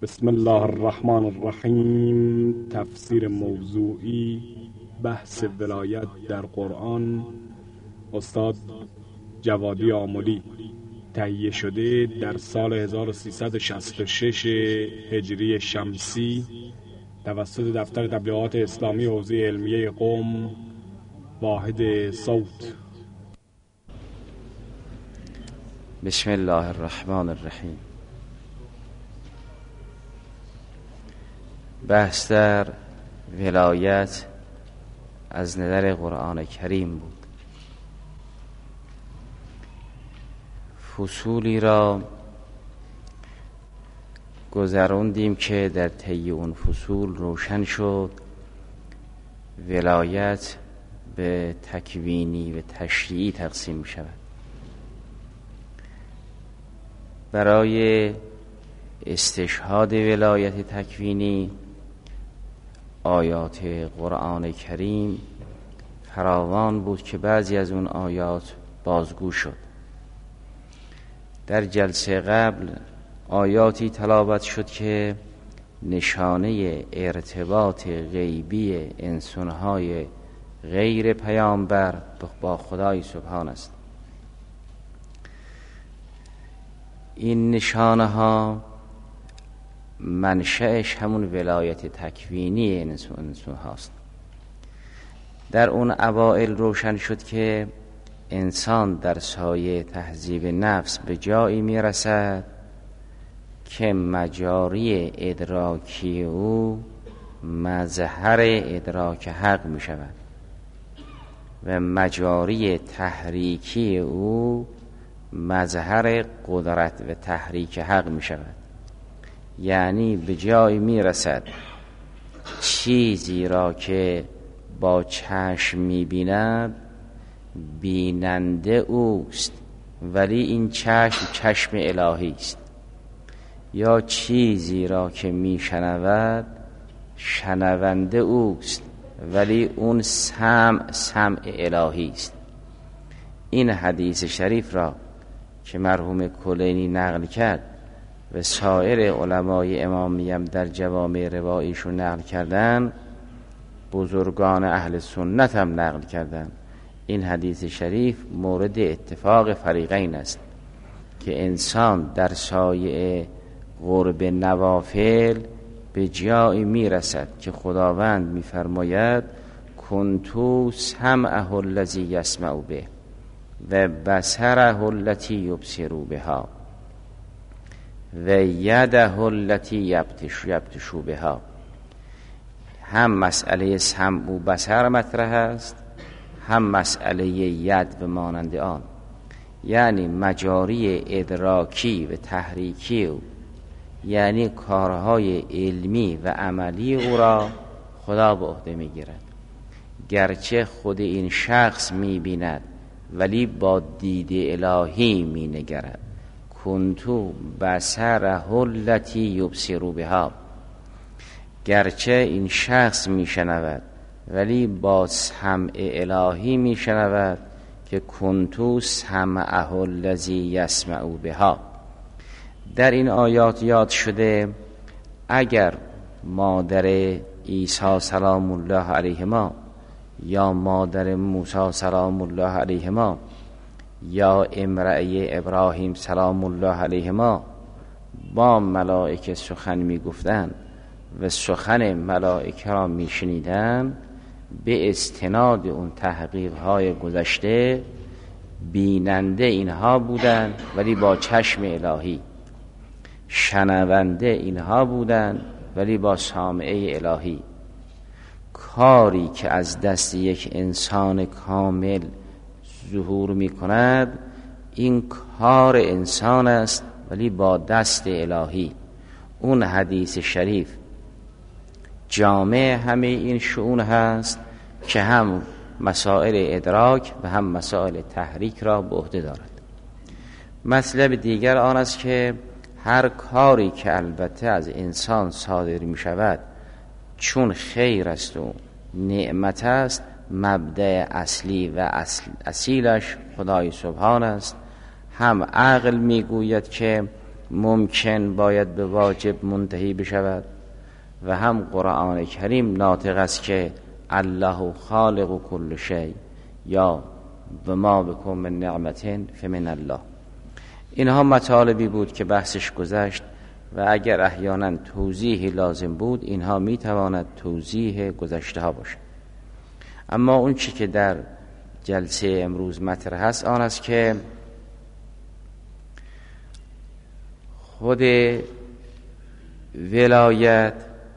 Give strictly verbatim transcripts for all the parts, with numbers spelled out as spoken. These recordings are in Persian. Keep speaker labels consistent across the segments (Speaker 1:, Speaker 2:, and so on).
Speaker 1: بسم الله الرحمن الرحیم. تفسیر موضوعی بحث ولایت در قرآن، استاد جوادی آملی. تهیه شده در سال هزار و سیصد و شصت و شش هجری شمسی توسط دفتر تبلیغات اسلامی حوزه علمیه قم، واحد صوت.
Speaker 2: بسم الله الرحمن الرحیم. بحث در ولایت از نظر قرآن کریم بود. فصولی را گذراندیم که در طی اون فصول روشن شد ولایت به تکوینی و تشریعی تقسیم می شود. برای استشهاد ولایت تکوینی آیات قرآن کریم فراوان بود که بعضی از اون آیات بازگو شد. در جلسه قبل آیاتی تلاوت شد که نشانه ارتباط غیبی انسانهای غیر پیامبر با خدای سبحان است. این نشانه ها منشأش همون ولایت تکوینی انسان هاست. در اون اوائل روشن شد که انسان در سایه تهذیب نفس به جایی می رسد که مجاری ادراکی او مظهر ادراک حق می شود و مجاری تحریکی او مظهر قدرت و تحریک حق می شود. یعنی به جایی می رسد چیزی را که با چشم می بیند بیننده اوست، ولی این چشم چشم الهی است. یا چیزی را که می شنود شنونده اوست، ولی اون سمع سمع الهی است. این حدیث شریف را که مرحوم کلینی نقل کرد و سایر علمای امامیم در جوامع رواییشون نقل کردن، بزرگان اهل سنت هم نقل کردن. این حدیث شریف مورد اتفاق فریقین است که انسان در سایه قرب نوافل به جایی میرسد که خداوند میفرماید کنتو سمعه الذی یسمع به و بصره التی یبصر بها و یده التی یبطش یبطش بها. هم مسئله سمع و بصر مطرح است، هم مسئله ید و مانند آن. یعنی مجاری ادراکی و تحریکی او، یعنی کارهای علمی و عملی او را خدا به عهده میگیرد. گرچه خود این شخص میبیند ولی با دید الهی می نگرد. کنتو بصره التی یبصر بها. گرچه این شخص می شنود ولی با سمع الهی می شنود که کنتو سمعه الذی یسمع بها. در این آیات یاد شده اگر مادر عیسی سلام الله علیهما یا مادر موسی سلام الله علیهما یا امرأه ابراهیم سلام الله علیهما با ملائکه سخن می گفتن و سخن ملائکه را می شنیدن، به استناد اون تحقیق های گذشته بیننده اینها بودن ولی با چشم الهی، شنونده اینها بودن ولی با سامعه الهی. کاری که از دست یک انسان کامل ظهور می کند این کار انسان است ولی با دست الهی. اون حدیث شریف جامع همه این شؤون هست که هم مسائل ادراک و هم مسائل تحریک را به عهده دارد. مطلب دیگر آن است که هر کاری که البته از انسان صادر می شود چون خیر است و نعمت است، مبدأ اصلی و اصل اصیلش خدای سبحان است. هم عقل میگوید که ممکن باید به واجب منتهی بشود و هم قرآن کریم ناطق است که الله خالق کل شیء یا و ما بکم من نعمت فمن الله. اینها مطالبی بود که بحثش گذشت و اگر احیانا توضیحی لازم بود اینها میتواند توضیح گذشته ها باشد. اما اون چی که در جلسه امروز مطرح هست آن است که خود ولایت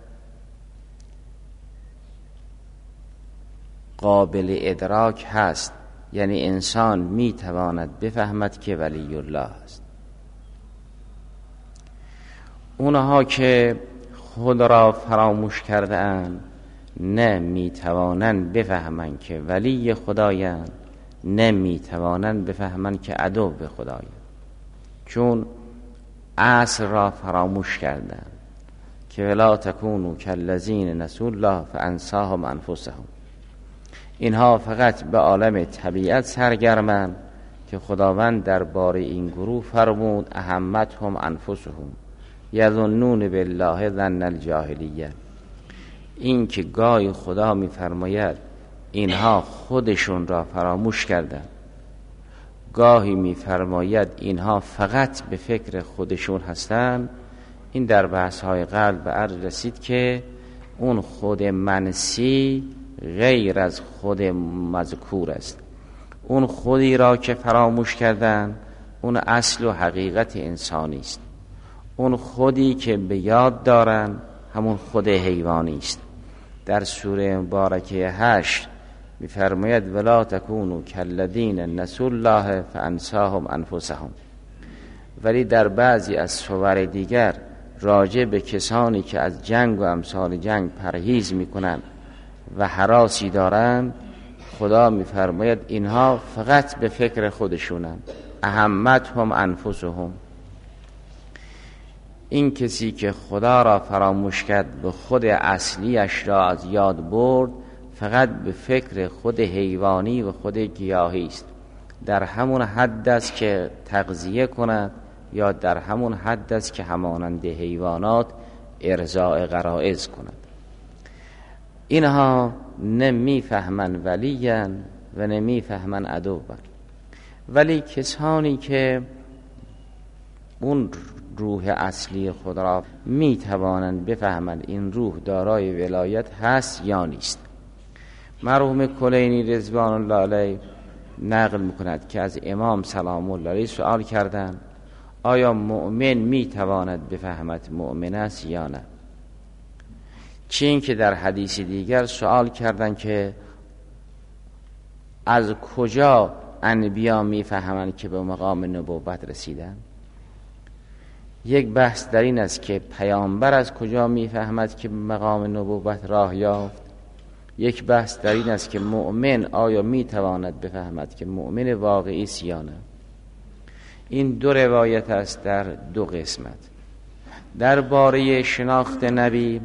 Speaker 2: قابل ادراک هست، یعنی انسان میتواند بفهمد که ولی الله است. اونها که خود را فراموش کرده اند نه میتوانند بفهمند که ولی خدایند، نه میتوانند بفهمند که عدو به خدایند، چون اصل را فراموش کردند که ولا تکونوا کالذین نسوا الله فانساهم انفسهم. اینها فقط به عالم طبیعت سرگرمند که خداوند درباره این گروه فرمود اهمتهم انفسهم یظنون بالله ظن الجاهلیه. این که گاهی خدا میفرماید اینها خودشون را فراموش کردند، گاهی میفرماید اینها فقط به فکر خودشون هستند. این در بحث های قبل به عرض رسید که اون خود منسی غیر از خود مذکور است. اون خودی را که فراموش کردن اون اصل و حقیقت انسانی است. اون خودی که به یاد دارن همون خود حیوانی است. در سوره مبارکه هشت می‌فرماید ولا تکونوا کالذین نسوا الله فانساهم انفسهم. ولی در بعضی از سور دیگر راجع به کسانی که از جنگ و امثال جنگ پرهیز میکنن و هراسی دارند خدا میفرماید اینها فقط به فکر خودشونن، اهمتهم انفسهم. این کسی که خدا را فراموش کرد به خود اصلیش را از یاد برد فقط به فکر خود حیوانی و خود گیاهی است. در همون حد است که تغذیه کند یا در همون حد است که همانند حیوانات ارضاء غرایز کند. اینها نمیفهمن ولیان و نمیفهمن عدوان. ولی کسانی که اون روح اصلی خود را میتوانند بفهمند این روح دارای ولایت هست یا نیست. مرحوم کلینی رضوان الله علیه نقل میکند که از امام سلام الله علیه سوال کردند آیا مؤمن میتواند بفهمد مؤمن است یا نه؟ چین که در حدیث دیگر سوال کردند که از کجا انبیا میفهمند که به مقام نبوت رسیدن؟ یک بحث در این است که پیامبر از کجا میفهمد که به مقام نبوت راه یافت. یک بحث در این است که مؤمن آیا میتواند بفهمد که مؤمن واقعی است یا نه. این دو روایت است در دو قسمت. درباره شناخت نبی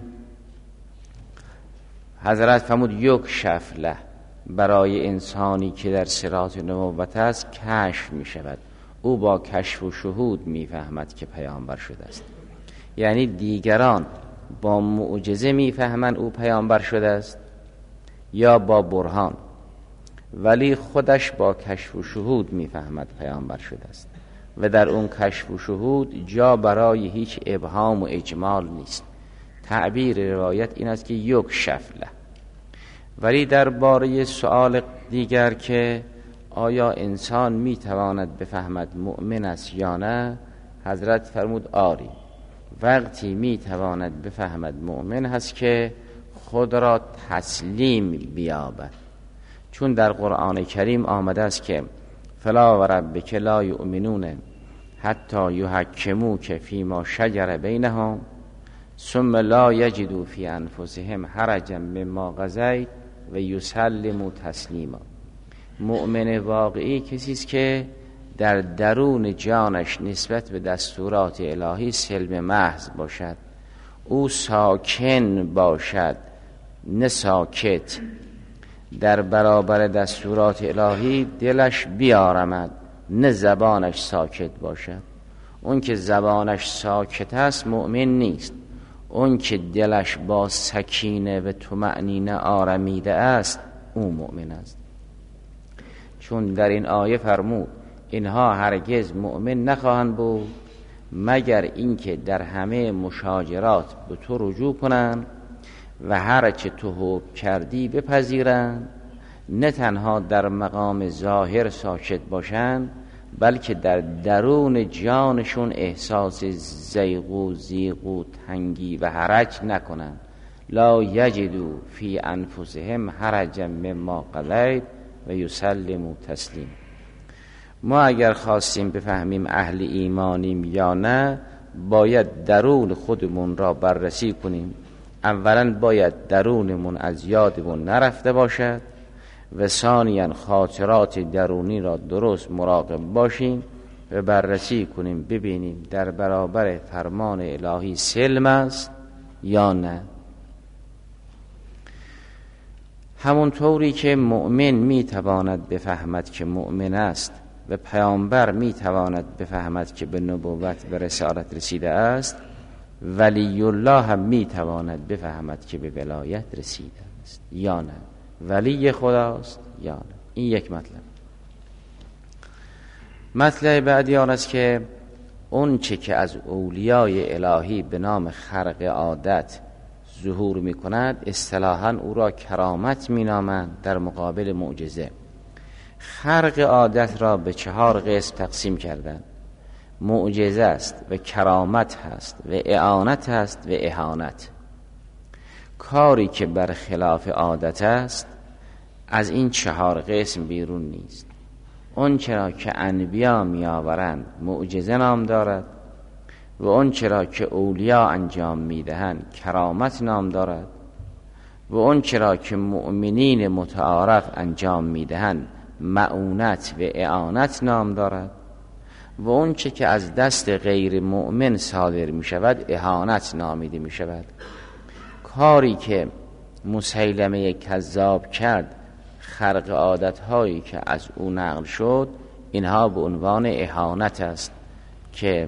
Speaker 2: حضرت فرمود یک شفله برای انسانی که در صراط نبوت است کشف می شود. او با کشف و شهود می فهمد که پیامبر شده است. یعنی دیگران با معجزه می فهمند او پیامبر شده است یا با برهان، ولی خودش با کشف و شهود می فهمد پیامبر شده است و در اون کشف و شهود جا برای هیچ ابهام و اجمال نیست. تعبیر روایت این است که یک شفله. ولی درباره سؤال دیگر که آیا انسان میتواند بفهمد مؤمن است یا نه، حضرت فرمود آری، وقتی میتواند بفهمد مؤمن هست که خود را تسلیم بیابد. چون در قرآن کریم آمده است که فلا و ربک لا یؤمنون حتی یحکموک فیما شجر بینهم ثم لا یجدوا فی انفسهم حرجا مما قضیت و یسلموا تسلیما. مؤمن واقعی کسی است که در درون جانش نسبت به دستورات الهی سلم محض باشد، او ساکن باشد نه ساکت، در برابر دستورات الهی دلش بیارمد نه زبانش ساکت باشد. اون که زبانش ساکت است مؤمن نیست، اون که دلش با سکینه و طمأنینه آرمیده است او مؤمن است. چون در این آیه فرمود اینها هرگز مؤمن نخواهند بود مگر اینکه در همه مشاجرات به تو رجوع کنند و هر چه تو حکم کردی بپذیرند، نه تنها در مقام ظاهر ساکت باشند بلکه در درون جانشون احساس زیغ و زیغ و تنگی و حرج نکنند. لا یجدوا فی انفسهم حرجا مما قضیت و یسلموا تسلیم. ما اگر خواستیم بفهمیم اهل ایمانیم یا نه باید درون خودمون را بررسی کنیم. اولا باید درونمون از یادمون نرفته باشد و ثانیاً خاطرات درونی را درست مراقب باشیم و بررسی کنیم ببینیم در برابر فرمان الهی سلم است یا نه. همونطوری که مؤمن میتواند بفهمد که مؤمن است و پیامبر میتواند بفهمد که به نبوت و رسالت رسیده است، ولی الله هم میتواند بفهمد که به ولایت رسیده است یا نه، ولی خداست یا نه. این یک مطلب. مطلب بعدی آن است که اون چه که از اولیای الهی به نام خرق عادت ظهور می کند اصطلاحاً او را کرامت می نامند در مقابل معجزه. خرق عادت را به چهار قسم تقسیم کردند: معجزه است و کرامت هست و اعانت هست و اهانت. کاری که بر خلاف عادت است از این چهار قسم بیرون نیست. اون چرا که انبیا می آورند معجزه نام دارد و اون چرا که اولیا انجام می دهند کرامت نام دارد و اون چرا که مؤمنین متعارف انجام می دهند معونت و اعانت نام دارد و اون چه که از دست غیر مؤمن صادر می شود اهانت نامیده می شود. کاری که مسیلمه کذاب کرد، خرق عادت هایی که از او نقل شد، اینها به عنوان اهانت است که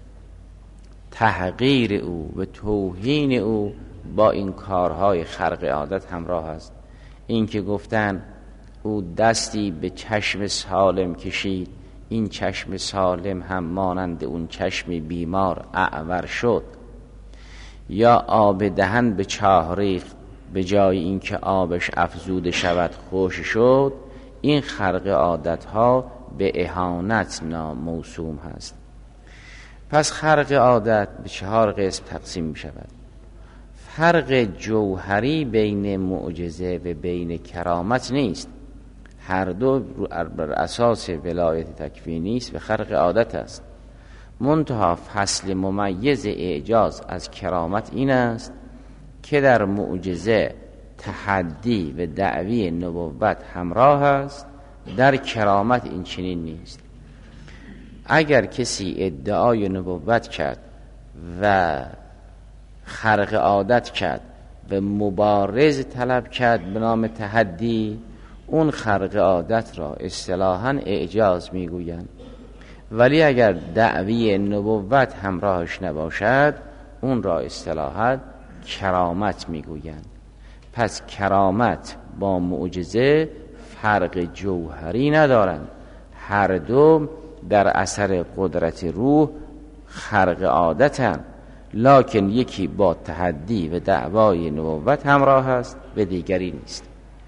Speaker 2: تحقیر او و توهین او با این کارهای خرق عادت همراه است. این که گفتن او دستی به چشم سالم کشید، این چشم سالم هم مانند اون چشم بیمار اعور شد، یا آب دهن به چاه ریخت به جای اینکه آبش افزوده شود خوش شد، این خرق عادت ها به اهانت نام موسوم هست. پس خرق عادت به چهار قسم تقسیم می شود. فرق جوهری بین معجزه و بین کرامت نیست، هر دو بر اساس ولایت تکوینی است و خرق عادت است. منتها فصل ممیز اعجاز از کرامت این است که در معجزه تحدی و دعوی نبوت همراه است، در کرامت این چنین نیست. اگر کسی ادعای نبوت کرد و خرق عادت کرد و مبارز طلب کرد به نام تحدی، اون خرق عادت را اصطلاحاً اعجاز میگویند. ولی اگر دعوی نبوت همراهش نباشد اون را اصطلاحاً کرامت میگویند. پس کرامت با معجزه فرق جوهری ندارند، هر دو در اثر قدرت روح خرق عادتند، لکن یکی با تحدی و دعوای نبوت همراه است و دیگری نیست.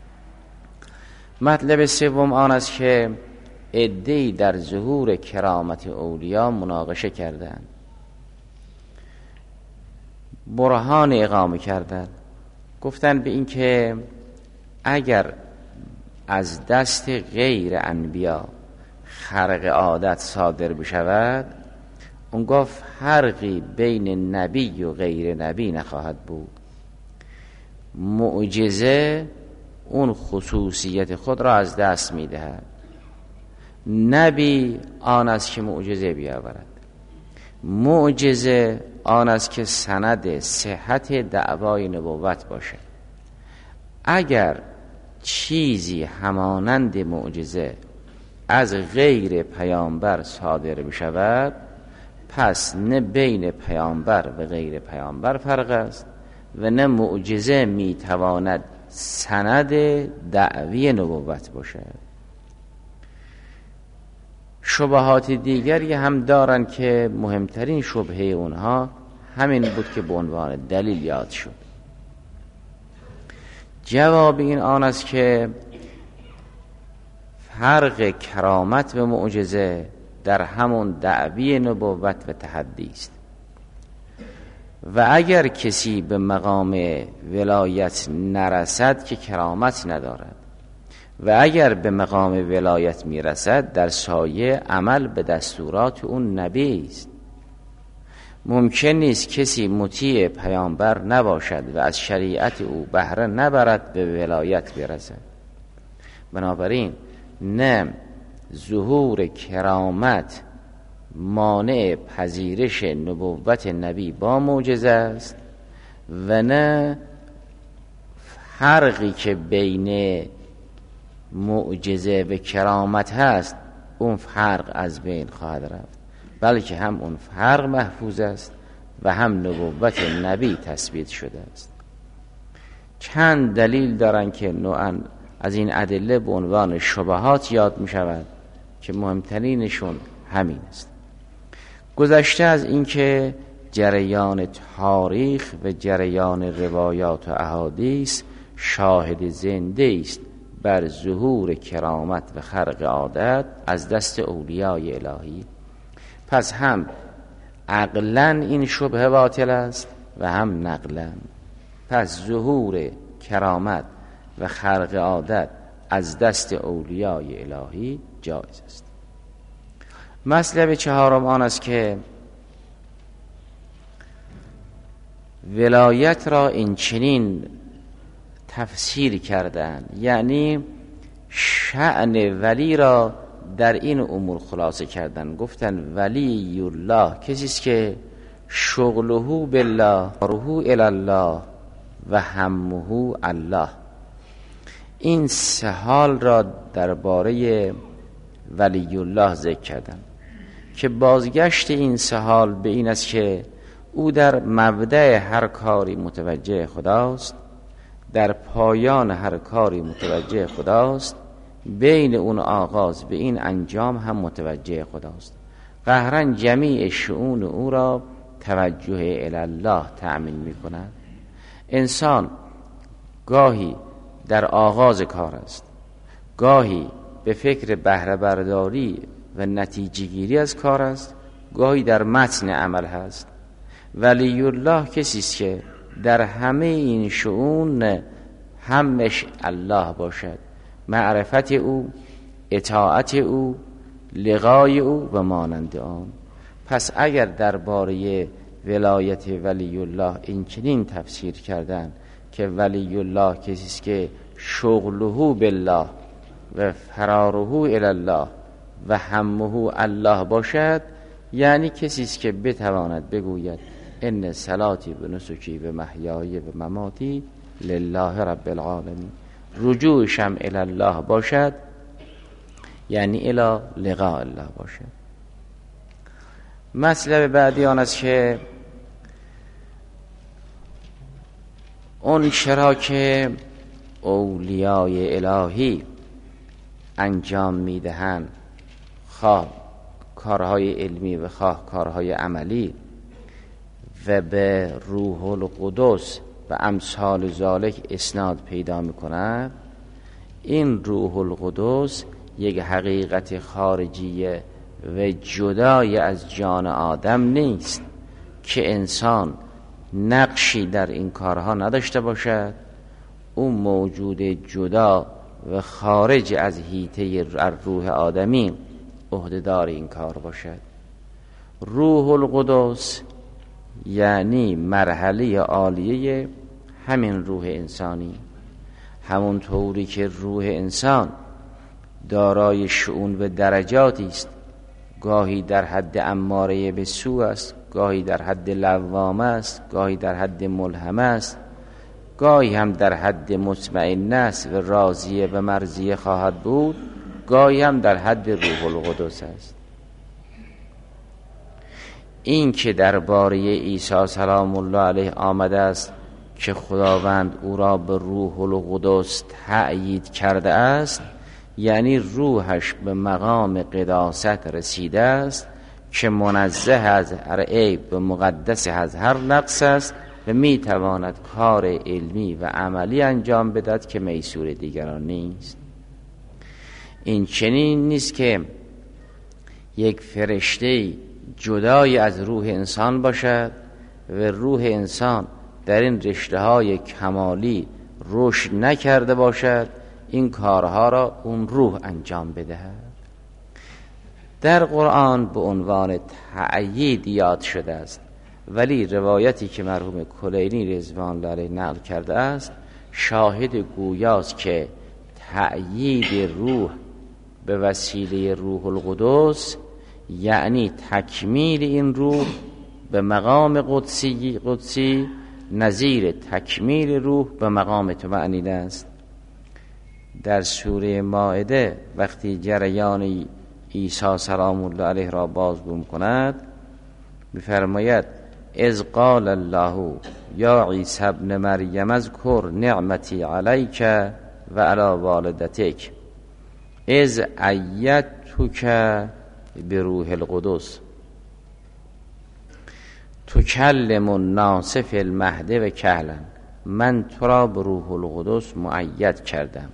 Speaker 2: مطلب سوم آن است که عده‌ای در ظهور کرامت اولیا مناقشه کردند، برهان اقامه کردند. گفتند به این که اگر از دست غیر انبیا خرق عادت صادر بشود، اونگاه فرقی بین نبی و غیر نبی نخواهد بود. معجزه اون خصوصیت خود را از دست میدهد. نبی آن است که معجزه بیاورد، معجزه آن است که سند صحت دعوای نبوت باشد. اگر چیزی همانند معجزه از غیر پیامبر صادر بشود، پس نه بین پیامبر و غیر پیامبر فرق است و نه معجزه میتواند سند دعوی نبوت باشد. شبهات دیگری هم دارن که مهمترین شبهه اونها همین بود که به عنوان دلیل یاد شد. جواب این آن است که فرق کرامت و معجزه در همون دعوی نبوت و تحدی است و اگر کسی به مقام ولایت نرسد که کرامت ندارد و اگر به مقام ولایت میرسد در سایه عمل به دستورات اون نبی است. ممکن نیست کسی مطیع پیامبر نباشد و از شریعت او بهره نبرد به ولایت برسد. بنابراین نه ظهور کرامت مانع پذیرش نبوت نبی با معجزه است و نه فرقی که بین معجزه و کرامت هست اون فرق از بین خواهد رفت، بلکه هم اون فرق محفوظ است و هم نبوت نبی تثبیت شده است. چند دلیل دارن که نوعاً از این ادله به عنوان شبهات یاد می شود که مهمترینشون همین است. گذشته از اینکه جریان تاریخ و جریان روایات و احادیث شاهد زنده است بر ظهور کرامت و خرق عادت از دست اولیای الهی، پس هم عقلاً این شبهه باطل است و هم نقلاً. پس ظهور کرامت و خرق عادت از دست اولیای الهی جایز است. مطلب چهارم آن است که ولایت را این چنین تفسیر کردن، یعنی شأن ولی را در این امور خلاصه کردن. گفتن ولی الله کسی است که شغله بالله، روحه الی الله و همه الله. این سه حال را درباره ولی الله ذکر کردن که بازگشت این سه حال به این است که او در مبدأ هر کاری متوجه خداست، در پایان هر کاری متوجه خداست، بین اون آغاز به این انجام هم متوجه خداست. قهراً جمیع شؤون او را توجه الی الله تأمین می کند. انسان گاهی در آغاز کار است، گاهی به فکر بهره برداری و نتیجه گیری از کار است، گاهی در متن عمل هست. ولی الله کسی است که در همه این شؤون همش الله باشد، معرفت او، اطاعت او، لقای او و مانند آن. پس اگر درباره ولایت ولی الله این چنین تفسیر کردن که ولی الله کسی است که شغله بالله و فراره الی الله و همه الله باشد، یعنی کسی است که بتواند بگوید ان صلاتی و نسکی و محیای و مماتی لله رب العالمین، رجوعشم الی الله باشد، یعنی الی لقاء الله باشد. مطلب بعدی آن است که اون چرا که اولیای الهی انجام میدهند، خواه کارهای علمی و خواه کارهای عملی، و به روح القدس و امثال ذالک اسناد پیدا میکند، این روح القدس یک حقیقت خارجیه و جدای از جان آدم نیست که انسان نقشی در این کارها نداشته باشد. او موجود جدا و خارج از حیطه روح آدمی عهده‌دار این کار باشد. روح القدس یعنی مرحله عالیه همین روح انسانی، همون طوری که روح انسان دارای شؤون و درجاتی است، گاهی در حد اماره به سو است، گاهی در حد لوامه است، گاهی در حد ملهمه است، گاهی هم در حد مطمئن است و راضیه و مرضیه خواهد بود، گاهی هم در حد روح القدس است. این که درباره عیسی سلام الله علیه آمده است که خداوند او را به روح القدس تأیید کرده است، یعنی روحش به مقام قداست رسیده است که منزه از هر عیب و مقدس از هر نقص است و می تواند کار علمی و عملی انجام بدهد که میسور دیگران نیست. این چنین نیست که یک فرشته جدای از روح انسان باشد و روح انسان در این رشته های کمالی رشد نکرده باشد این کارها را اون روح انجام بدهد. در قرآن به عنوان تأیید یاد شده است، ولی روایتی که مرحوم کلینی رضوان الله علیه نقل کرده است شاهد گویاست که تأیید روح به وسیله روح القدس یعنی تکمیل این روح به مقام قدسی قدسی نظیر تکمیل روح به مقام طمأنینه است. در سوره مائده وقتی جریان عیسی سلام الله علیه را بازگو کند می‌فرماید اذ قال الله یا عیسی ابن مریم اذکر نعمتی علیک و علی والدتک اذ ایدتک بروح القدس تکلم الناس فی المهد و کهلا. من تو را به روح القدس مؤید کردم.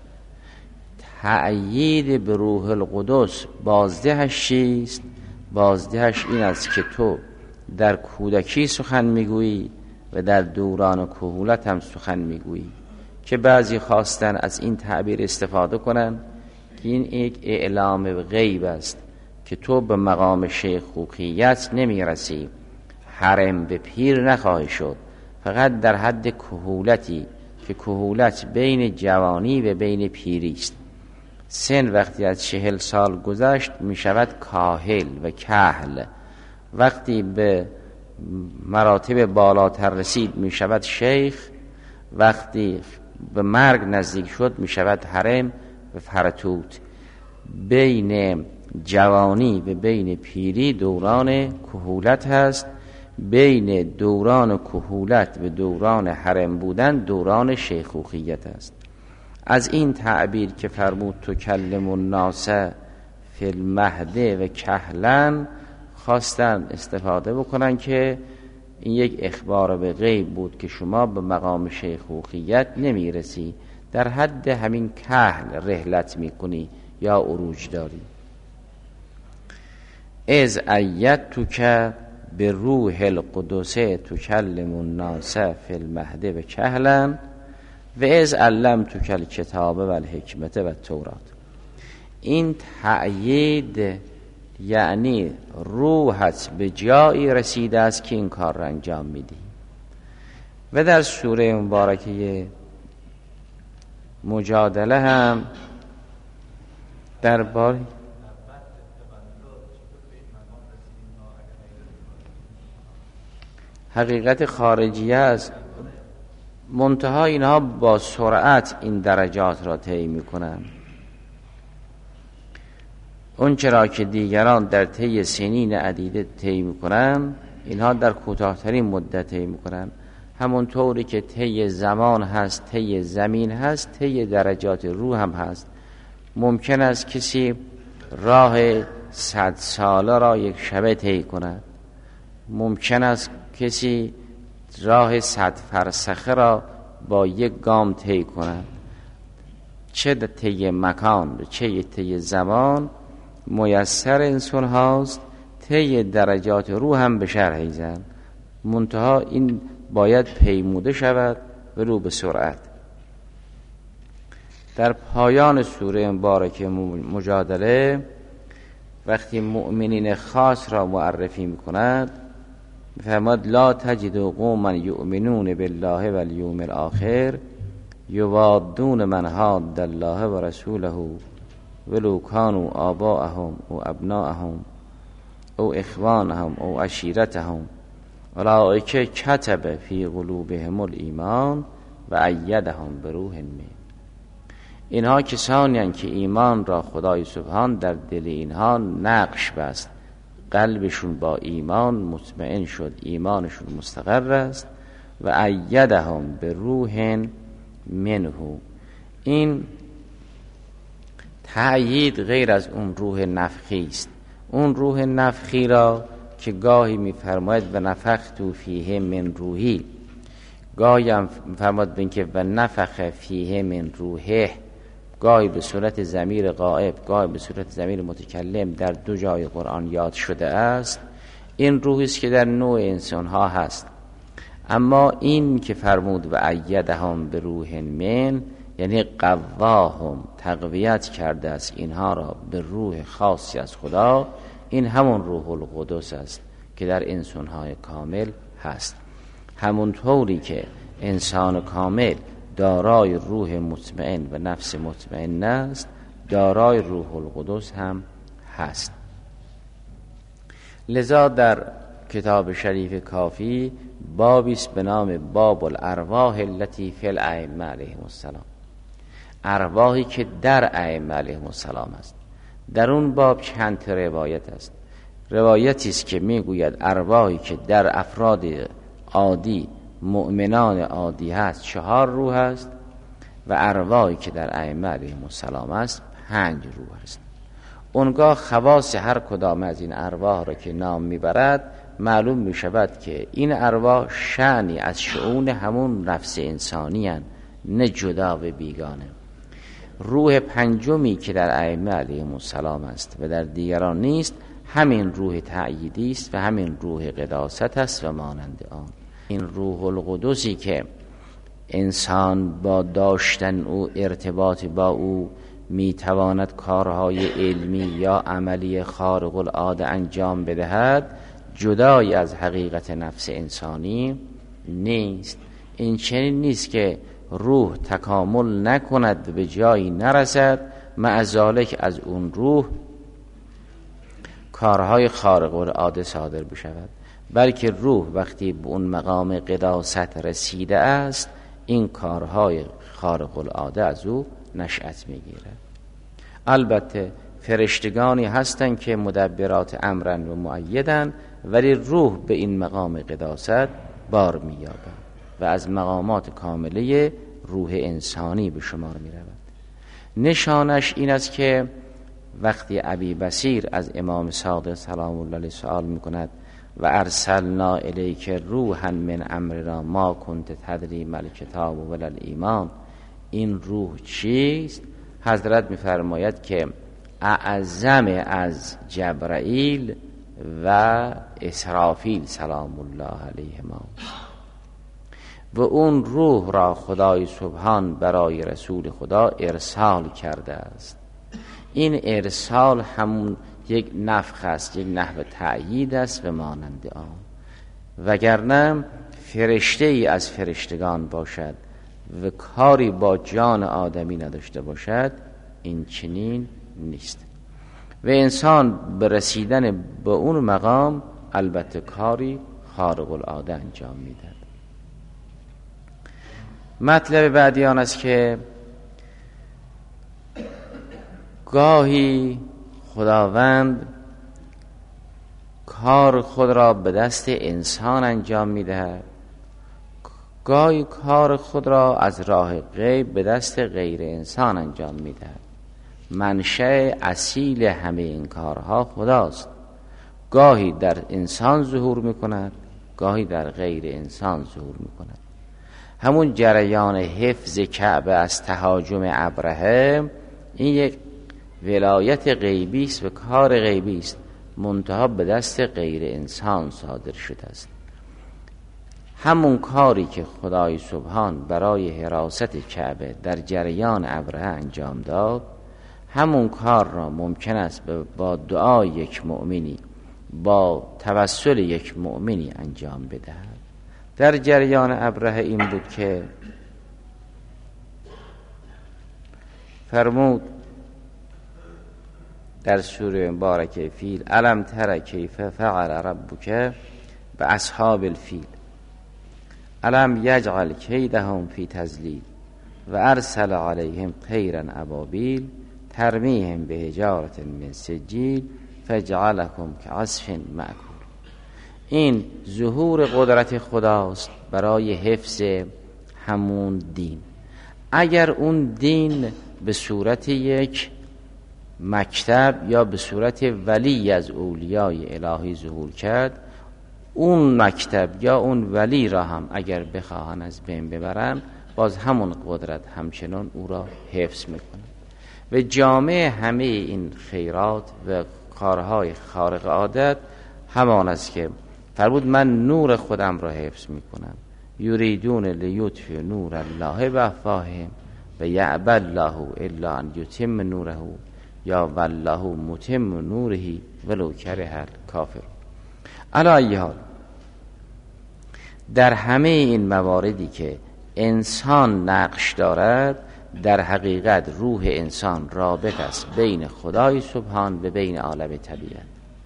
Speaker 2: تأیید به روح القدس بازدهش چیست؟ بازدهش این است که تو در کودکی سخن میگویی و در دوران کهولت هم سخن میگویی، که بعضی خواستن از این تعبیر استفاده کنن که این یک اعلام غیب است که تو به مقام شیخوخیت نمیرسی، حرم به پیر نخواهی شد، فقط در حد کهولتی که کهولت بین جوانی و بین پیری است. سن وقتی از چهل سال گذشت می شود کاهل و کهل، وقتی به مراتب بالاتر رسید می شود شیخ، وقتی به مرگ نزدیک شد می شود حرم و فرتوت. بین جوانی و بین پیری دوران کهولت هست، بین دوران کهولت و دوران حرم بودن دوران شیخوخیت است. از این تعبیر که فرمود تکلم الناس فی المهد و کهلا خواستن استفاده بکنن که این یک اخبار به غیب بود که شما به مقام شیخوخیت نمیرسی، در حد همین کهل رحلت میکنی یا عروج داری. از ایدتک به روح القدس تکلم الناس فی المهد و کهلا و از علمتک الکتاب و الحکمت و التورات. این تأیید یعنی روحت به جایی رسیده است که این کار را انجام میدی. و در سوره مبارکه مجادله هم درباره حقیقت خارجی است، منتها اینها با سرعت این درجات را طی میکنن. اون چرا که دیگران در طی سنین عدیده طی میکنن، اینها در کوتاه‌ترین مدت طی میکنن. همونطوری که طی زمان هست، طی زمین هست، طی درجات روح هم هست. ممکن است کسی راه صد ساله را یک شبه طی کند، ممکن است کسی راه صد فرسخه را با یک گام طی کند. چه طی مکان چه طی زمان میسر انسان هاست، طی درجات روح هم به شرح زن، منتها این باید پیموده شود و رو به سرعت. در پایان سوره مبارکه مجادله وقتی مؤمنین خاص را معرفی میکند فرمود لا تجد قوما یؤمنون بالله والیوم الاخر یوادون من حاد الله و رسوله ولو كانوا آباءهم او ابناءهم او اخوانهم او عشیرتهم اولئک کتب فی قلوبهم الایمان و ایدهم بروح منه. اینها کسانی هستند که ایمان را خدای سبحان در دل اینها نقش بست. قلبشون با ایمان مطمئن شد، ایمانشون مستقر است. و ایدهم به روح منه، این تأیید غیر از اون روح نفخی است. اون روح نفخی را که گاهی می‌فرماید و نفخت فیه من روحی، گاهی هم فرماد بین که و نفخ فیه من روحه، گاهی به صورت ضمیر غائب گاهی به صورت ضمیر متکلم در دو جای قرآن یاد شده است. این روحی است که در نوع انسان ها هست. اما این که فرمود و ایدهم به روح من، یعنی قواهم، تقویت کرده است اینها را به روح خاصی از خدا. این همون روح القدس است که در انسان های کامل هست. همون طوری که انسان کامل دارای روح مطمئن و نفس مطمئن است، دارای روح القدس هم هست. لذا در کتاب شریف کافی بابی است به نام باب الارواح التي فی الائمه علیهم السلام، ارواحی که در ائمه علیهم السلام است. در اون باب چند تا روایت است. روایتی است که میگوید ارواحی که در افراد عادی، مؤمنان عادی هست، چهار روح است، و ارواحی که در ائمه علیهم السلام است پنج روح است. اونگاه خواص هر کدام از این ارواح را که نام میبرد معلوم میشود که این ارواح شأنی از شؤون همون نفس انسانی هستند، نه جدا و بیگانه. روح پنجمی که در ائمه علیهم السلام است و در دیگران نیست، همین روح تأییدی است و همین روح قداست است و مانند آن. این روح القدسی که انسان با داشتن او ارتباط با او میتواند کارهای علمی یا عملی خارق العاده انجام بدهد، جدای از حقیقت نفس انسانی نیست. این چنین نیست که روح تکامل نکند و به جایی نرسد مع ذالک از اون روح کارهای خارق العاده صادر بشود، بلکه روح وقتی به اون مقام قداست رسیده است، این کارهای خارق العاده از او نشأت میگیرد. البته فرشتگانی هستند که مدبرات امرن و مؤیدن، ولی روح به این مقام قداست بار می‌یابد و از مقامات کامله روح انسانی به شمار می‌رود. نشانش این است که وقتی ابی بصیر از امام صادق سلام الله علیه سوال می‌کند و ارسلنا الیک روحا من امرنا ما کنت تدری ما الکتاب ولا الایمان، این روح چیست؟ حضرت می‌فرماید که اعظم از جبرائیل و اسرافیل سلام الله علیهما، و اون روح را خدای سبحان برای رسول خدا ارسال کرده است. این ارسال همون یک نفخ است، یک نحو تأیید است و مانند آن. وگرنه فرشته ای از فرشتگان باشد و کاری با جان آدمی نداشته باشد، این چنین نیست. و انسان به رسیدن به اون مقام البته کاری خارق العاده انجام میده. مطلب بعدی آن است که گاهی خداوند کار خود را به دست انسان انجام میدهد، گاهی کار خود را از راه غیب به دست غیر انسان انجام میدهد. منشأ اصیل همه این کارها خداست. گاهی در انسان ظهور میکند، گاهی در غیر انسان ظهور میکند. همون جریان حفظ کعبه از تهاجم ابرهه، این یک ولایت غیبی است و کار غیبی است، منتها به دست غیر انسان صادر شده است. همون کاری که خدای سبحان برای حراست کعبه در جریان ابرهه انجام داد، همون کار را ممکن است با دعای یک مؤمنی، با توسل یک مؤمنی انجام بدهد. در جریان ابرهه این بود که فرمود در سوره مبارکه فیل: الم تر کیف فعل ربک باصحاب الفیل الم یجعل کیدهم فی تضلیل و ارسل علیهم طیرا ابابیل ترمیهم بحجارة من سجیل فجعلکم کعصف مأکول. این ظهور قدرت خداست برای حفظ همون دین. اگر اون دین به صورت یک مکتب یا به صورت ولی از اولیای الهی ظهور کرد، اون مکتب یا اون ولی را هم اگر بخواهن از بین ببرن، باز همون قدرت همچنان او را حفظ میکنه. و جامع همه این خیرات و کارهای خارق عادت همان است که فرمود من نور خودم را حفظ میکنم. یریدون لیطفئوا نور الله بافواههم و یأبی الله الا ان یتم نوره یا والله متم نوره ولو کره الکافرون. علی ای حال در همه این مواردی که انسان نقش دارد، در حقیقت روح انسان رابط است بین خدای سبحان و بین عالم طبیعت.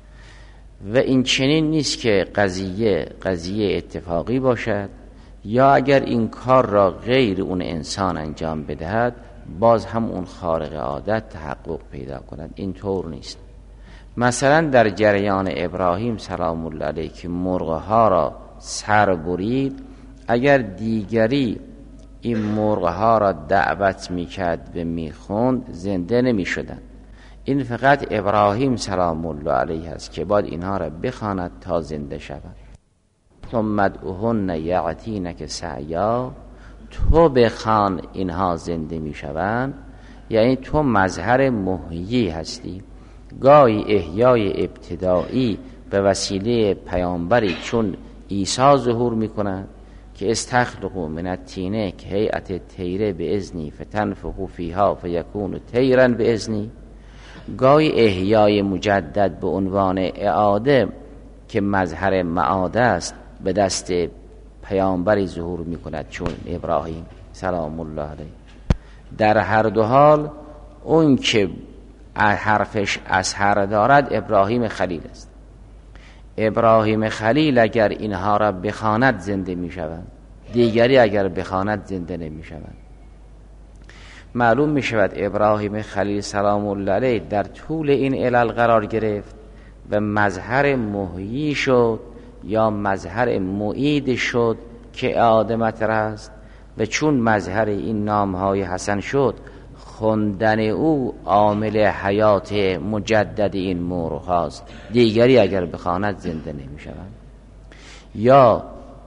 Speaker 2: و این چنین نیست که قضیه قضیه اتفاقی باشد، یا اگر این کار را غیر اون انسان انجام بدهد باز هم اون خارق عادت تحقق پیدا کند. این طور نیست. مثلا در جریان ابراهیم سلام الله علیه که مرغها را سر برید، اگر دیگری این مرغها را دعوت میکرد و میخوند زنده نمیشدند. این فقط ابراهیم سلام الله علیه است که باید اینها را بخواند تا زنده شوند. ثم ادعوهن یأتینک سعیا، تو بخوان اینها زنده میشوند، یعنی تو مظهر محیی هستی. گاهی احیای ابتدایی به وسیله پیامبری چون عیسی ظهور میکنند که استخلقوا من الطین که هیئت طیره باذنی فتنفخوا فیها فیکون طیرا باذنی. گاهی احیای مجدد به عنوان اعاده که مظهر معاده است به دست پیامبری ظهور میکند چون ابراهیم سلام الله علیه. در هر دو حال اون که حرفش اثر دارد ابراهیم خلیل است. ابراهیم خلیل اگر اینها را بخواند زنده می شوند، دیگری اگر بخواند زنده نمی شوند. معلوم می شود ابراهیم خلیل سلام الله علیه در طول این علل قرار گرفت و مظهر محیی شد یا مظهر معید شد که اعاده مطرح است. و چون مظهر این نامهای حسن شد، خوندن او عامل حیات مجدد این مرغ هاست، دیگری اگر بخواند زنده نمی شوند. یا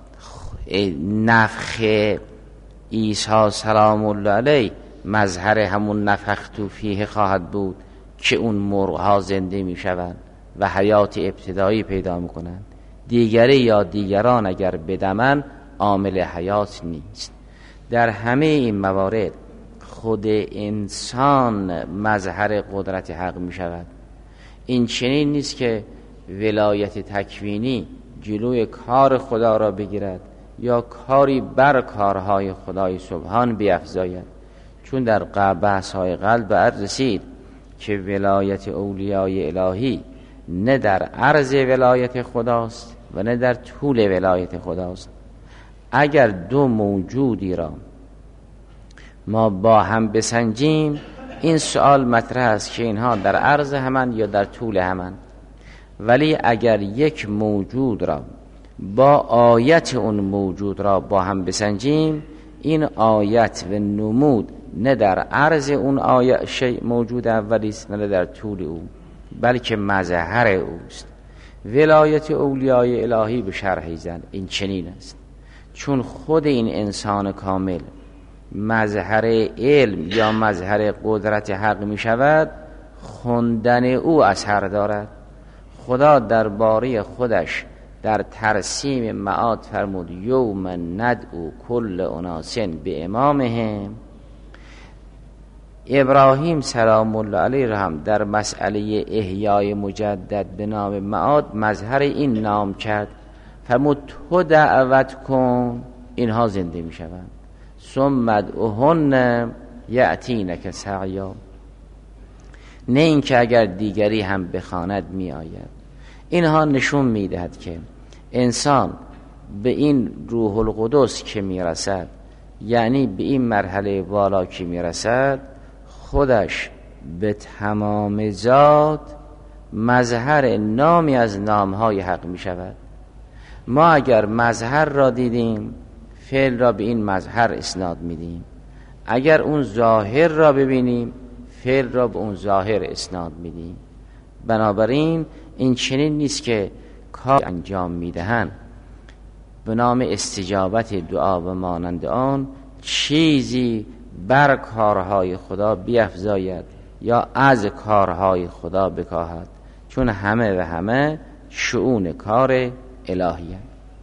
Speaker 2: نفخ عیسی سلام الله علیه مظهر همون نفخت فیه خواهد بود که اون مرغ ها زنده می شوند و حیات ابتدایی پیدا می کنند. دیگری یا دیگران اگر بدمن عامل حیات نیست. در همه این موارد خود انسان مظهر قدرت حق می شود. این چنین نیست که ولایت تکوینی جلوی کار خدا را بگیرد یا کاری بر کارهای خدای سبحان بیفزاید. چون در بحث های قلب عرض رسید که ولایت اولیای الهی نه در عرض ولایت خداست و نه در طول ولایت خداست. اگر دو موجودی را ما با هم بسنجیم، این سوال مطرح است که اینها در عرض همان یا در طول همان. ولی اگر یک موجود را با آیت اون موجود را با هم بسنجیم، این آیت و نمود نه در عرض اون آیت شیء موجود اولی است نه در طول او، بلکه مظهر اوست. ولایت اولیای الهی به شرح زن این چنین است. چون خود این انسان کامل مظهر علم یا مظهر قدرت حق می شود، خوندن او اثر دارد. خدا درباره خودش در ترسیم معاد فرمود یوم ندعو کل اناس به امامهم. ابراهیم سلام الله علیه را هم در مسئله احیای مجدد به نام معاد مظهر این نام کرد. فرمود تو دعوت کن اینها زنده می شوند. ثم ادعوهن یأتینک سعیا. نه اینکه اگر دیگری هم بخواند می آید. اینها نشون می دهد که انسان به این روح القدس که می رسد، یعنی به این مرحله والا که می رسد، خودش به تمام ذات مظهر نامی از نامهای حق می شود. ما اگر مظهر را دیدیم فعل را به این مظهر اسناد میدیم، اگر اون ظاهر را ببینیم فعل را به اون ظاهر اسناد میدیم. بنابراین این چنین نیست که کار انجام میدهند به نام استجابت دعا و مانند آن چیزی بر کارهای خدا بیفزاید یا از کارهای خدا بکاهد، چون همه و همه شؤون کار الهیه.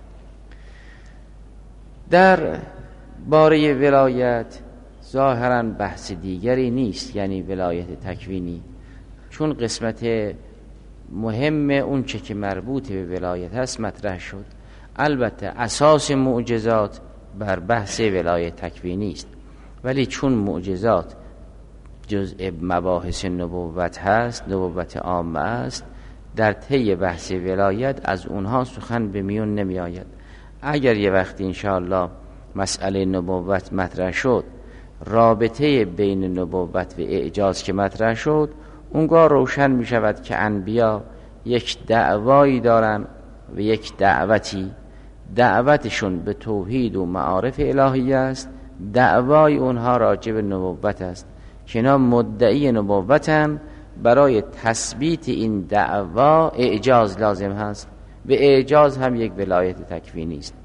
Speaker 2: در باره ولایت ظاهرا بحث دیگری نیست، یعنی ولایت تکوینی، چون قسمت مهم اون چه که مربوط به ولایت هست مطرح شد. البته اساس معجزات بر بحث ولایت تکوینی است، ولی چون معجزات جزء مباحث نبوت هست، نبوت عامه است، در طی بحث ولایت از اونها سخن به میون نمی آید. اگر یه وقتی انشاءالله مسئله نبوت مطرح شد، رابطه بین نبوت و اعجاز که مطرح شد، اونگاه روشن می شود که انبیا یک دعوایی دارن و یک دعوتی. دعوتشون به توحید و معارف الهی است، دعوای اونها راجع به نبوت است که اینا مدعی نبوتن. برای تثبیت این دعوا اعجاز لازم هست و اعجاز هم یک ولایت تکوینی است.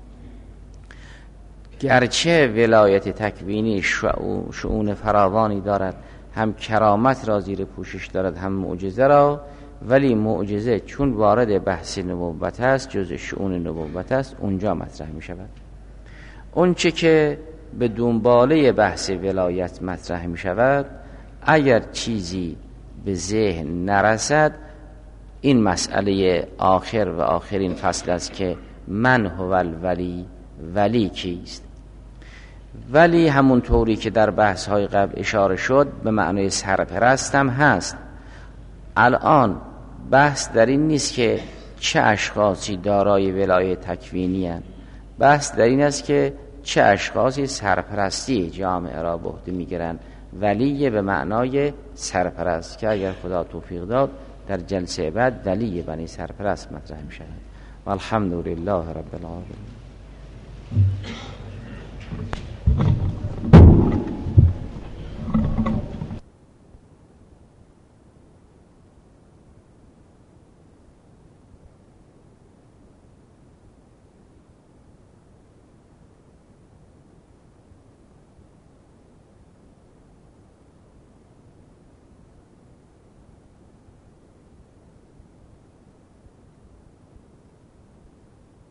Speaker 2: گرچه ولایت تکوینی شؤون فراوانی دارد، هم کرامت را زیر پوشش دارد هم معجزه را، ولی معجزه چون وارد بحث نبوت است، جزء شؤون نبوت است، اونجا مطرح می شود. اون چه که به دنباله بحث ولایت مطرح می شود، اگر چیزی به ذهن نرسد، این مسئله آخر و آخرین فصل است که من هو الولی، ولی کیست؟ ولی همون طوری که در بحث های قبل اشاره شد به معنای سرپرست هم هست. الان بحث در این نیست که چه اشخاصی دارای ولایت تکوینی هستند، بحث در این است که چه اشخاصی سرپرستی جامعه را به عهده میگیرند. ولی به معنای سرپرست که اگر خدا توفیق داد در جلسه بعد ولی بنی سرپرست مطرح می شود. والحمد لله رب العالمین.